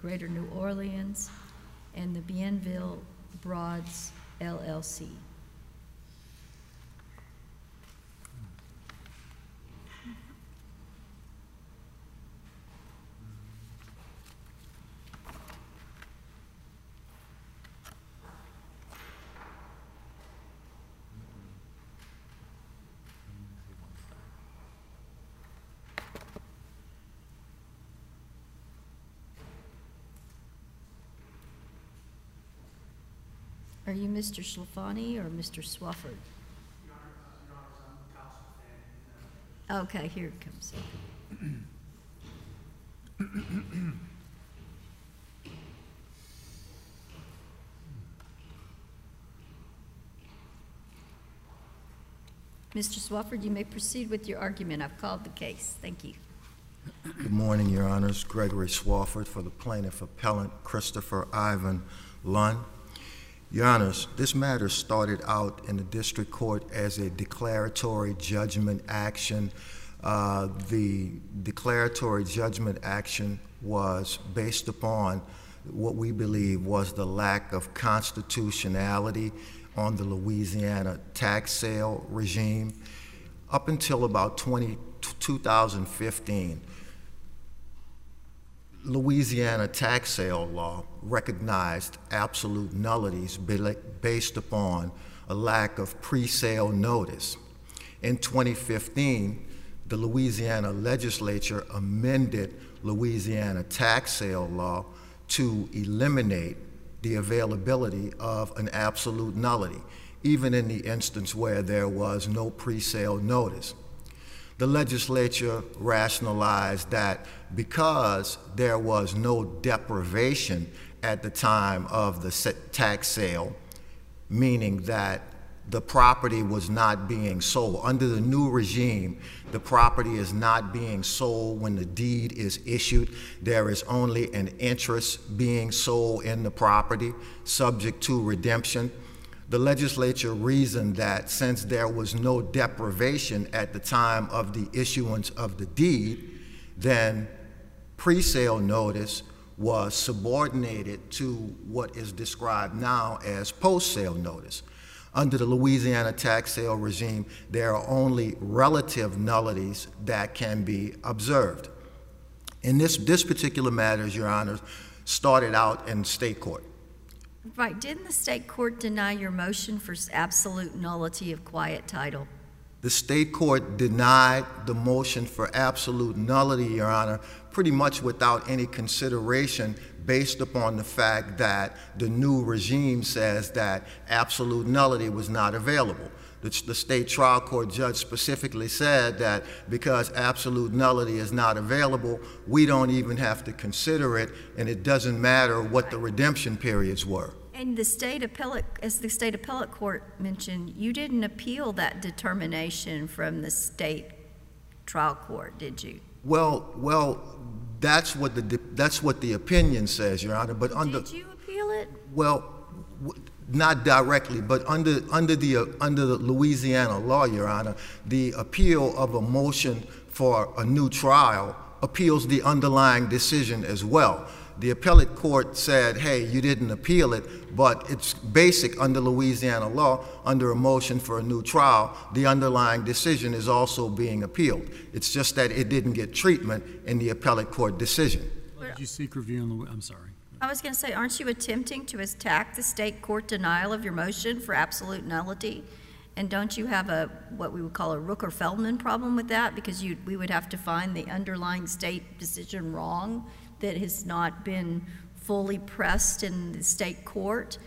Greater New Orleans, and the Bienville Broads LLC. Are you Mr. Sclafani or Mr. Swafford? Your Honor, I'm counsel fan. Okay, here it comes. Mr. Swafford, you may proceed with your argument. I've called the case. Thank you. Good morning, Your Honors. Gregory Swafford for the plaintiff appellant Christopher Ivan Lunn. Your Honors, this matter started out in the district court as a declaratory judgment action. The declaratory judgment action was based upon what we believe was the lack of constitutionality on the Louisiana tax sale regime. Up until about 2015, Louisiana tax sale law recognized absolute nullities based upon a lack of pre-sale notice. In 2015, the Louisiana legislature amended Louisiana tax sale law to eliminate the availability of an absolute nullity, even in the instance where there was no pre-sale notice. The legislature rationalized that because there was no deprivation at the time of the tax sale, meaning that the property was not being sold. Under the new regime, the property is not being sold when the deed is issued. There is only an interest being sold in the property, subject to redemption. The legislature reasoned that since there was no deprivation at the time of the issuance of the deed, then pre-sale notice was subordinated to what is described now as post-sale notice. Under the Louisiana tax sale regime, there are only relative nullities that can be observed. And this particular matter, Your Honor, started out in state court. Right. Didn't the state court deny your motion for absolute nullity of quiet title? The state court denied the motion for absolute nullity, Your Honor, pretty much without any consideration based upon the fact that the new regime says that absolute nullity was not available. The state trial court judge specifically said that because absolute nullity is not available, we don't even have to consider it, and it doesn't matter what the redemption periods were. And the state appellate, as the state appellate court mentioned, you didn't appeal that determination from the state trial court, did you? Well, that's what the opinion says, Your Honor. But did you appeal it? Well, not directly, but under the Louisiana law, Your Honor, the appeal of a motion for a new trial appeals the underlying decision as well. The appellate court said, hey, you didn't appeal it, but it's basic under Louisiana law, under a motion for a new trial, the underlying decision is also being appealed. It's just that it didn't get treatment in the appellate court decision. Did you seek review on the, I'm sorry. I was going to say, aren't you attempting to attack the state court denial of your motion for absolute nullity? And don't you have what we would call a Rooker-Feldman problem with that? Because we would have to find the underlying state decision wrong that has not been fully pressed in the state court,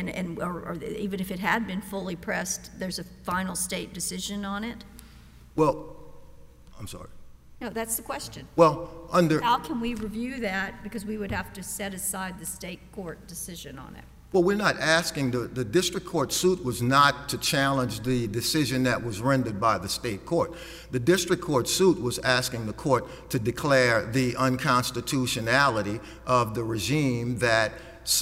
or even if it had been fully pressed, there's a final state decision on it? Well, I'm sorry. No, that's the question. Well, how can we review that? Because we would have to set aside the state court decision on it. Well, we're not asking, the district court suit was not to challenge the decision that was rendered by the state court. The district court suit was asking the court to declare the unconstitutionality of the regime that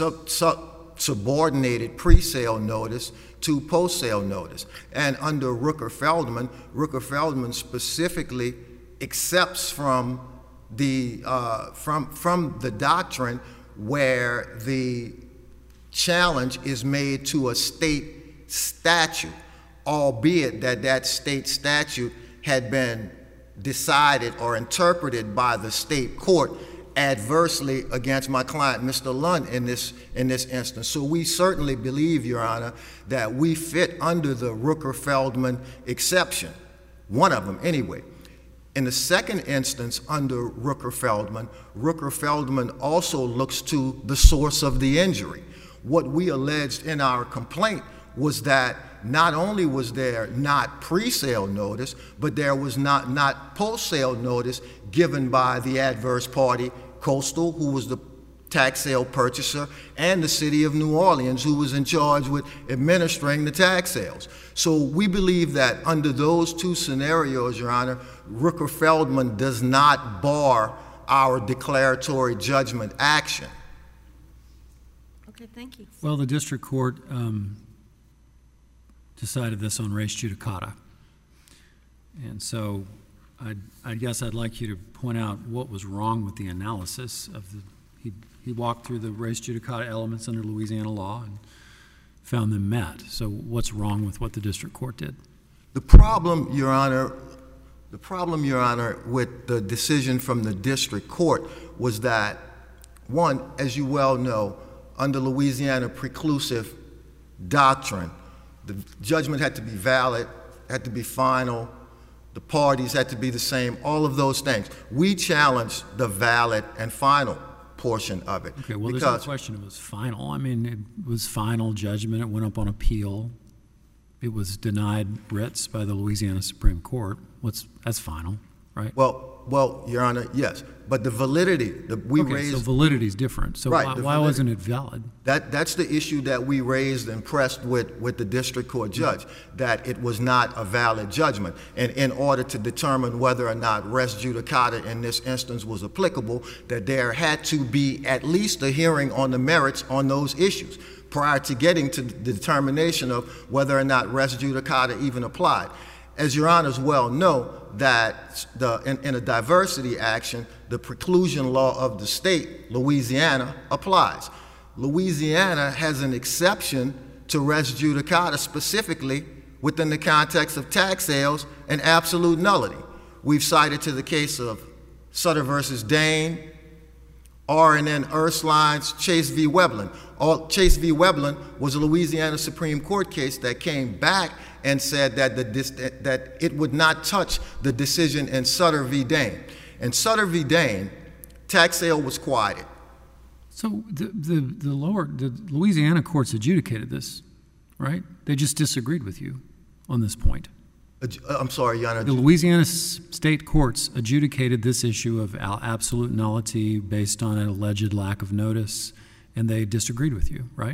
subordinated pre-sale notice to post-sale notice. And under Rooker-Feldman specifically accepts from the doctrine where the challenge is made to a state statute, albeit that state statute had been decided or interpreted by the state court adversely against my client, Mr. Lund, in this instance. So we certainly believe, Your Honor, that we fit under the Rooker-Feldman exception, one of them anyway. In the second instance under Rooker-Feldman, Rooker-Feldman also looks to the source of the injury. What we alleged in our complaint was that not only was there not pre-sale notice, but there was not post-sale notice given by the adverse party, Coastal, who was the tax sale purchaser, and the city of New Orleans, who was in charge with administering the tax sales. So we believe that under those two scenarios, Your Honor, Rooker-Feldman does not bar our declaratory judgment action. Okay, thank you. Well, the district court decided this on res judicata. And so I guess I'd like you to point out what was wrong with the analysis of the, he walked through the res judicata elements under Louisiana law and found them met. So what's wrong with what the district court did? The problem, Your Honor, with the decision from the district court was that, one, as you well know, under Louisiana preclusive doctrine, the judgment had to be valid, had to be final, the parties had to be the same, all of those things. We challenged the valid and final portion of it. Okay, well, there's no question it was final. I mean, it was final judgment. It went up on appeal. It was denied writs by the Louisiana Supreme Court. That's final, right? Well, Your Honor, yes. But the validity that we raised... So validity is different. So right, why wasn't it valid? That's the issue that we raised and pressed with the district court judge, that it was not a valid judgment. And in order to determine whether or not res judicata in this instance was applicable, that there had to be at least a hearing on the merits on those issues prior to getting to the determination of whether or not res judicata even applied. As Your Honors well know, that in a diversity action, the preclusion law of the state, Louisiana, applies. Louisiana has an exception to res judicata specifically within the context of tax sales and absolute nullity. We've cited to the case of Sutter versus Dane, R&N Ursulines, Chase v. Weblin. Chase v. Weblin was a Louisiana Supreme Court case that came back and said that that it would not touch the decision in Sutter v. Dane. In Sutter v. Dane, tax sale was quieted. So the Louisiana courts adjudicated this, right? They just disagreed with you on this point. I'm sorry, Your Honor. The Louisiana state courts adjudicated this issue of absolute nullity based on an alleged lack of notice, and they disagreed with you, right?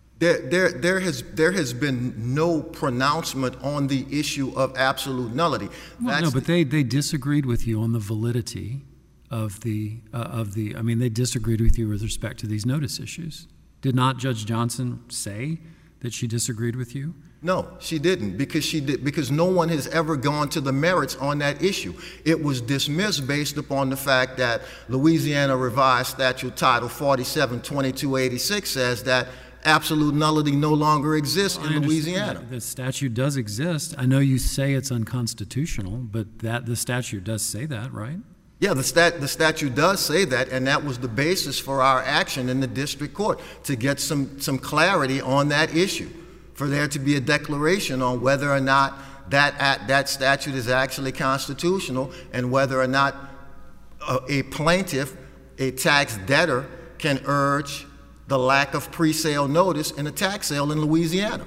There has been no pronouncement on the issue of absolute nullity. Well, no, but they disagreed with you on the validity of the. I mean, they disagreed with you with respect to these notice issues. Did not Judge Johnson say that she disagreed with you? No, she didn't, because no one has ever gone to the merits on that issue. It was dismissed based upon the fact that Louisiana Revised Statute Title 47-2286 says that absolute nullity no longer exists in Louisiana. The statute does exist. I know you say it's unconstitutional, but the statute does say that, right? Yeah, the statute does say that, and that was the basis for our action in the district court, to get some clarity on that issue, for there to be a declaration on whether or not that statute is actually constitutional, and whether or not a plaintiff, a tax debtor, can urge the lack of pre-sale notice in a tax sale in Louisiana.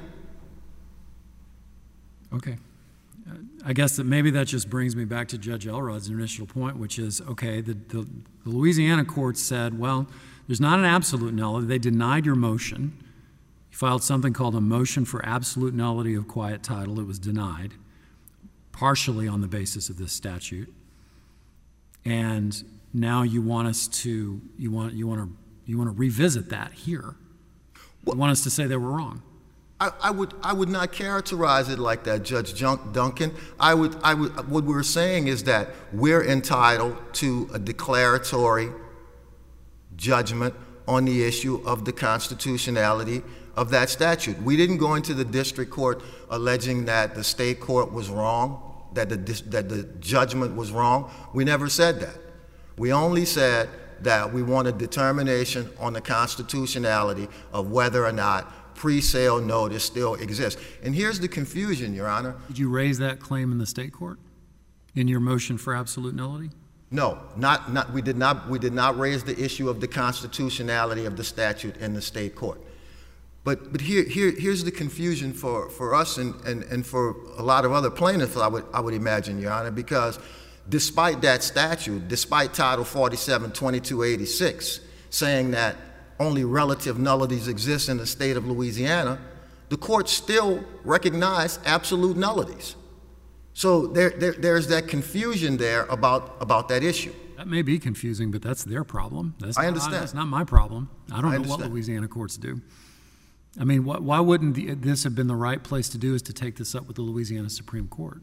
Okay. I guess that maybe that just brings me back to Judge Elrod's initial point, which is, okay, the Louisiana court said, well, there's not an absolute nullity. They denied your motion. You filed something called a motion for absolute nullity of quiet title. It was denied, partially on the basis of this statute. And now you want us to, you want to revisit that here. You want us to say they were wrong. I would not characterize it like that, Judge Duncan. What we're saying is that we're entitled to a declaratory judgment on the issue of the constitutionality of that statute. We didn't go into the district court alleging that the state court was wrong, that the judgment was wrong. We never said that. We only said that we want a determination on the constitutionality of whether or not pre-sale notice still exists. And here's the confusion, Your Honor. Did you raise that claim in the state court in your motion for absolute nullity? No, we did not raise the issue of the constitutionality of the statute in the state court. But here's the confusion for us and for a lot of other plaintiffs, I would imagine, Your Honor, because despite that statute, despite Title 47, 2286, saying that only relative nullities exist in the state of Louisiana, the court still recognized absolute nullities. So there's that confusion there about that issue. That may be confusing, but that's their problem. I understand. That's not my problem. I don't know what Louisiana courts do. I mean, why wouldn't this have been the right place to do, is to take this up with the Louisiana Supreme Court?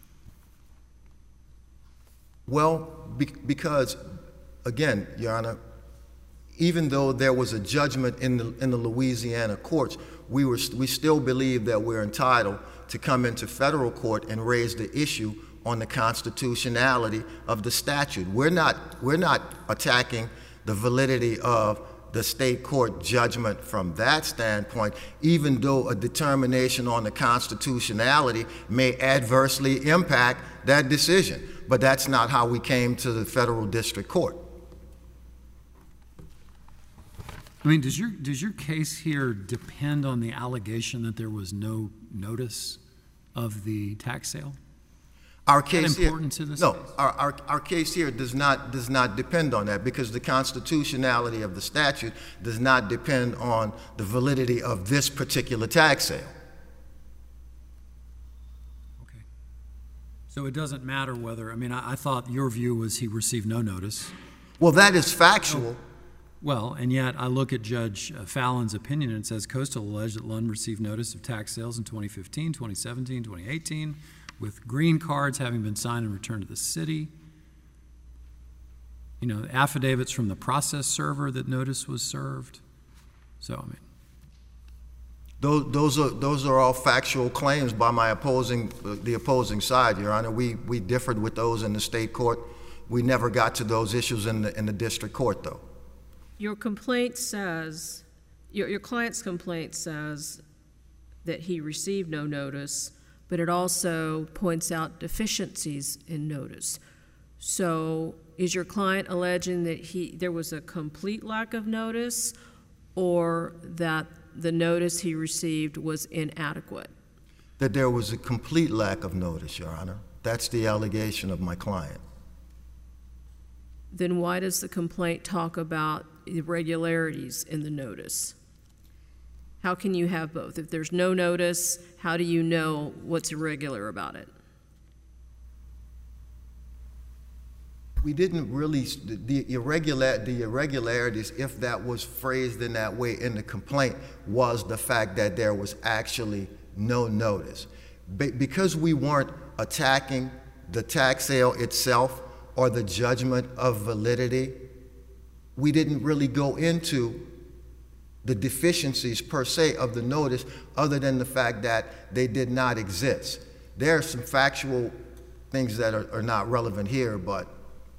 Well, because, again, Your Honor, even though there was a judgment in the Louisiana courts, we still believe that we're entitled to come into federal court and raise the issue on the constitutionality of the statute. We're not attacking the validity of the state court judgment from that standpoint, even though a determination on the constitutionality may adversely impact that decision. But that's not how we came to the federal district court. I mean, does your case here depend on the allegation that there was no notice of the tax sale? Our case here, important to this no, case? our case here does not depend on that, because the constitutionality of the statute does not depend on the validity of this particular tax sale. Okay. So it doesn't matter whether, I mean, I thought your view was he received no notice. Well, that is factual. Well, and yet I look at Judge Fallon's opinion, and it says Coastal alleged that Lund received notice of tax sales in 2015, 2017, 2018, with green cards having been signed and returned to the city. You know, affidavits from the process server that notice was served. So, I mean, those are all factual claims by the opposing side, Your Honor. We differed with those in the state court. We never got to those issues in the district court, though. Your complaint says, your client's complaint says that he received no notice, but it also points out deficiencies in notice. So is your client alleging that there was a complete lack of notice, or that the notice he received was inadequate? That there was a complete lack of notice, Your Honor. That's the allegation of my client. Then why does the complaint talk about irregularities in the notice? How can you have both? If there's no notice, how do you know what's irregular about it? We didn't really, the irregularities, if that was phrased in that way in the complaint, was the fact that there was actually no notice. Because we weren't attacking the tax sale itself or the judgment of validity, we didn't really go into the deficiencies per se of the notice, other than the fact that they did not exist. There are some factual things that are not relevant here, but.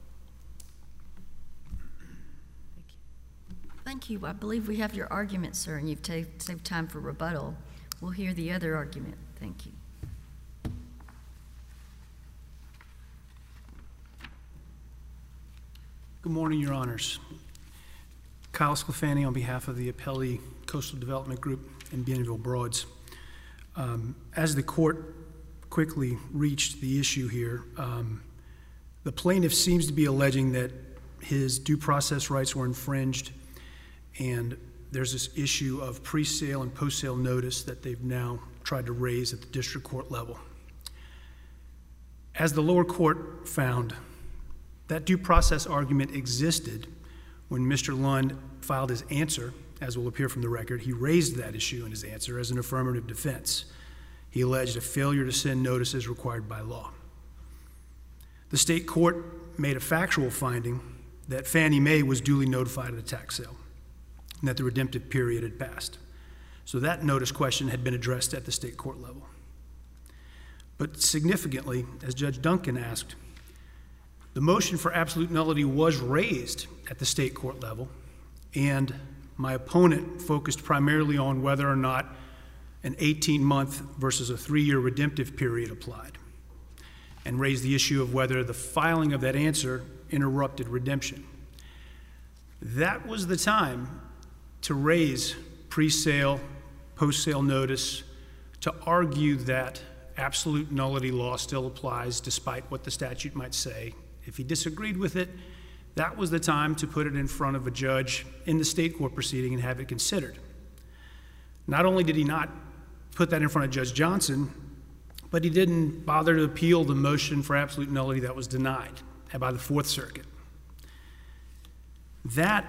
Thank you. I believe we have your argument, sir, and you've saved time for rebuttal. We'll hear the other argument. Thank you. Good morning, Your Honors. Kyle Sclafani on behalf of the Appellee Coastal Development Group in Bienville Broads. As the court quickly reached the issue here, the plaintiff seems to be alleging that his due process rights were infringed, and there's this issue of pre-sale and post-sale notice that they've now tried to raise at the district court level. As the lower court found, that due process argument existed when Mr. Lund filed his answer. As will appear from the record, he raised that issue in his answer as an affirmative defense. He alleged a failure to send notices required by law. The state court made a factual finding that Fannie Mae was duly notified of the tax sale. and that the redemptive period had passed. So that notice question had been addressed at the state court level. But significantly, as Judge Duncan asked, the motion for absolute nullity was raised at the state court level, and my opponent focused primarily on whether or not an 18-month versus a 3-year redemptive period applied, and raised the issue of whether the filing of that answer interrupted redemption. That was the time to raise pre-sale, post-sale notice, to argue that absolute nullity law still applies despite what the statute might say. If he disagreed with it, that was the time to put it in front of a judge in the state court proceeding and have it considered. Not only did he not put that in front of Judge Johnson, but he didn't bother to appeal the motion for absolute nullity that was denied by the Fourth Circuit. That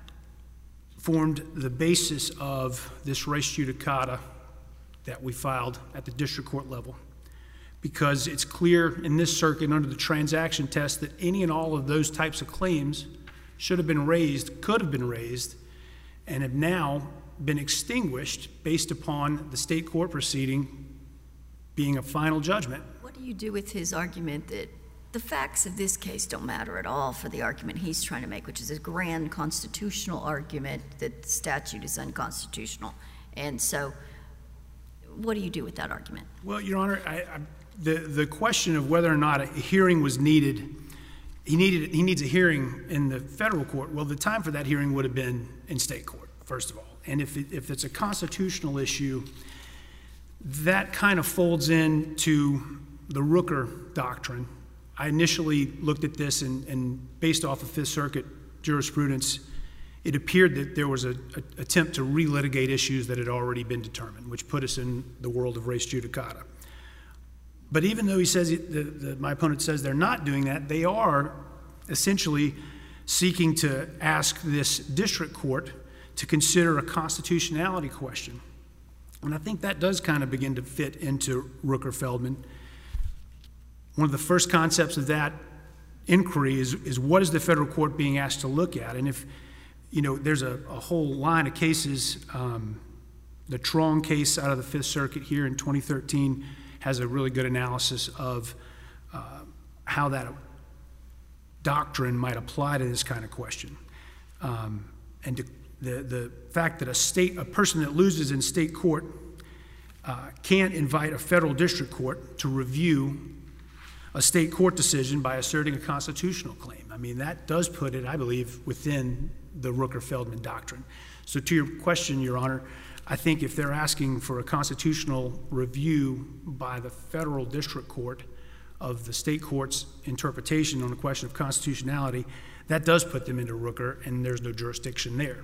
formed the basis of this res judicata that we filed at the district court level, because it's clear in this circuit under the transaction test that any and all of those types of claims should have been raised, could have been raised, and have now been extinguished based upon the state court proceeding being a final judgment. What do you do with his argument that the facts of this case don't matter at all for the argument he's trying to make, which is a grand constitutional argument that the statute is unconstitutional? And so what do you do with that argument? Well, Your Honor, the question of whether or not a hearing was needed, he needs a hearing in the federal court. Well, the time for that hearing would have been in state court, first of all. And if it's a constitutional issue, that kind of folds into the Rooker doctrine. I initially looked at this, and based off of Fifth Circuit jurisprudence, it appeared that there was an attempt to relitigate issues that had already been determined, which put us in the world of res judicata. But even though he says, my opponent says they're not doing that, they are essentially seeking to ask this district court to consider a constitutionality question. And I think that does kind of begin to fit into Rooker-Feldman. One of the first concepts of that inquiry is what is the federal court being asked to look at? And if, there's a whole line of cases. The Trong case out of the Fifth Circuit here in 2013 has a really good analysis of how that doctrine might apply to this kind of question. And the fact that a person that loses in state court can't invite a federal district court to review a state court decision by asserting a constitutional claim. I mean, that does put it, I believe, within the Rooker-Feldman doctrine. So to your question, Your Honor, I think if they're asking for a constitutional review by the federal district court of the state court's interpretation on the question of constitutionality, that does put them into Rooker, and there's no jurisdiction there.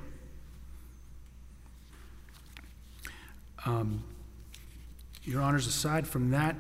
Your Honors, aside from that,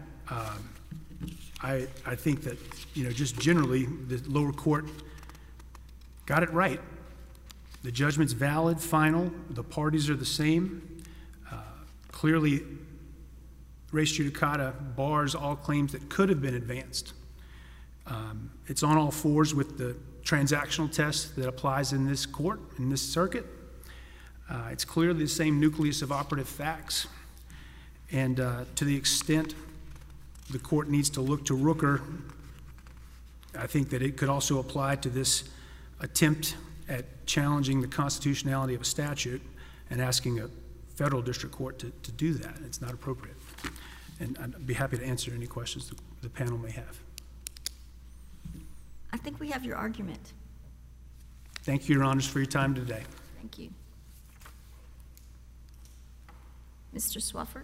I think that, just generally, the lower court got it right. The judgment's valid, final, the parties are the same. Clearly, res judicata bars all claims that could have been advanced. It's on all fours with the transactional test that applies in this court, in this circuit. It's clearly the same nucleus of operative facts. And to the extent the court needs to look to Rooker, I think that it could also apply to this attempt at challenging the constitutionality of a statute and asking a federal district court to do that. It's not appropriate. And I'd be happy to answer any questions the panel may have. I think we have your argument. Thank you, Your Honors, for your time today. Thank you. Mr. Swafford?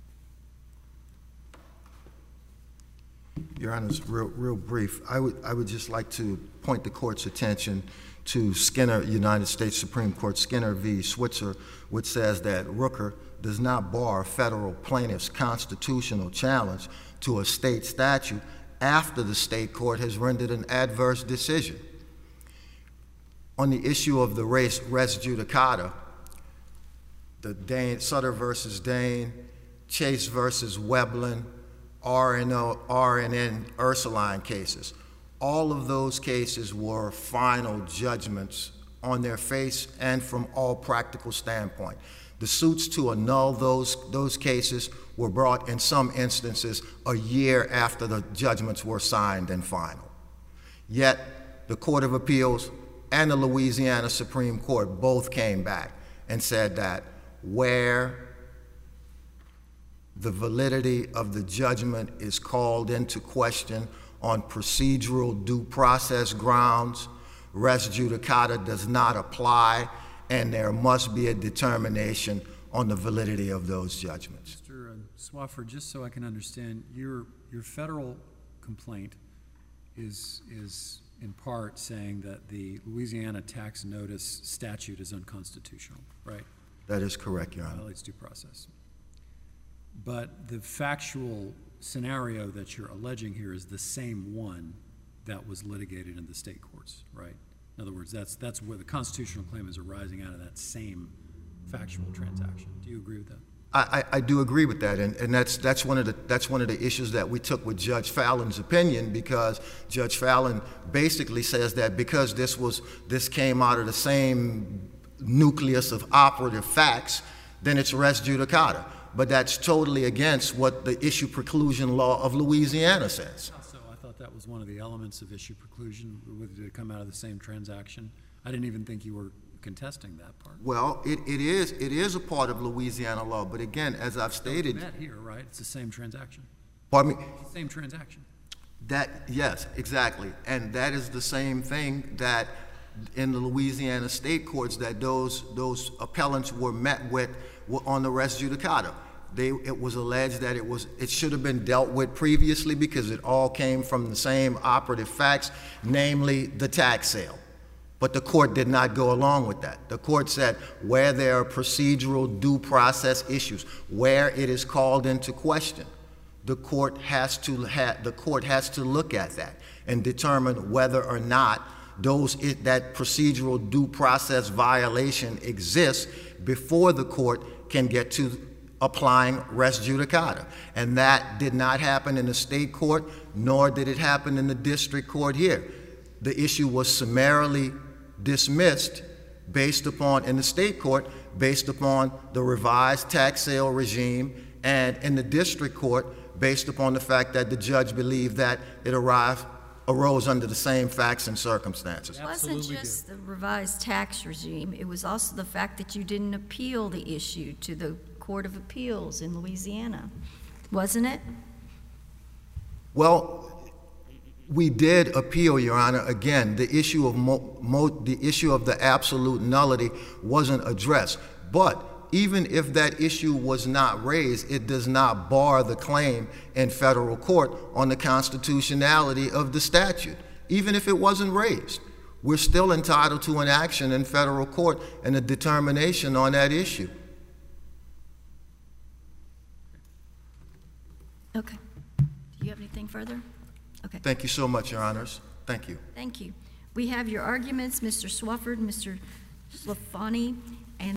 Your Honors, real brief. I would just like to point the court's attention to Skinner, United States Supreme Court, Skinner v. Switzer, which says that Rooker does not bar federal plaintiff's constitutional challenge to a state statute after the state court has rendered an adverse decision. On the issue of the res judicata, the Sutter versus Dane, Chase versus Weblin, R&N Ursuline cases, all of those cases were final judgments on their face and from all practical standpoint. The suits to annul those cases were brought in some instances a year after the judgments were signed and final. Yet the Court of Appeals and the Louisiana Supreme Court both came back and said that where the validity of the judgment is called into question on procedural due process grounds, res judicata does not apply, and there must be a determination on the validity of those judgments. Mr. Swafford, just so I can understand, your federal complaint is in part saying that the Louisiana tax notice statute is unconstitutional, right? That is correct, Your Honor. Violates due process. But the factual scenario that you're alleging here is the same one that was litigated in the state courts, right? In other words, that's where the constitutional claim is arising out of that same factual transaction. Do you agree with that? I do agree with that, and that's one of the issues that we took with Judge Fallon's opinion, because Judge Fallon basically says that because this came out of the same nucleus of operative facts, then it's res judicata. But that's totally against what the issue preclusion law of Louisiana says. So I thought that was one of the elements of issue preclusion, did it come out of the same transaction? I didn't even think you were contesting that part. Well, it is a part of Louisiana law, but again, as I've stated, Met here, right? It's the same transaction. Pardon me? It's the same transaction. Yes, exactly, and that is the same thing that in the Louisiana state courts that those appellants were met with on the res judicata. It was alleged that it should have been dealt with previously because it all came from the same operative facts, namely the tax sale. But the court did not go along with that. The court said where there are procedural due process issues, where it is called into question, the court has to look at that and determine whether or not that procedural due process violation exists before the court can get to applying res judicata. And that did not happen in the state court, nor did it happen in the district court here. The issue was summarily dismissed in the state court based upon the revised tax sale regime, and in the district court based upon the fact that the judge believed that it arose under the same facts and circumstances. It wasn't just the revised tax regime, it was also the fact that you didn't appeal the issue to the Court of Appeals in Louisiana, wasn't it? Well, we did appeal, Your Honor. Again, the issue of the absolute nullity wasn't addressed. But even if that issue was not raised, it does not bar the claim in federal court on the constitutionality of the statute. Even if it wasn't raised, we're still entitled to an action in federal court and a determination on that issue. Okay. Do you have anything further? Okay. Thank you so much, Your Honors. Thank you. Thank you. We have your arguments, Mr. Swafford, Mr. Slafani,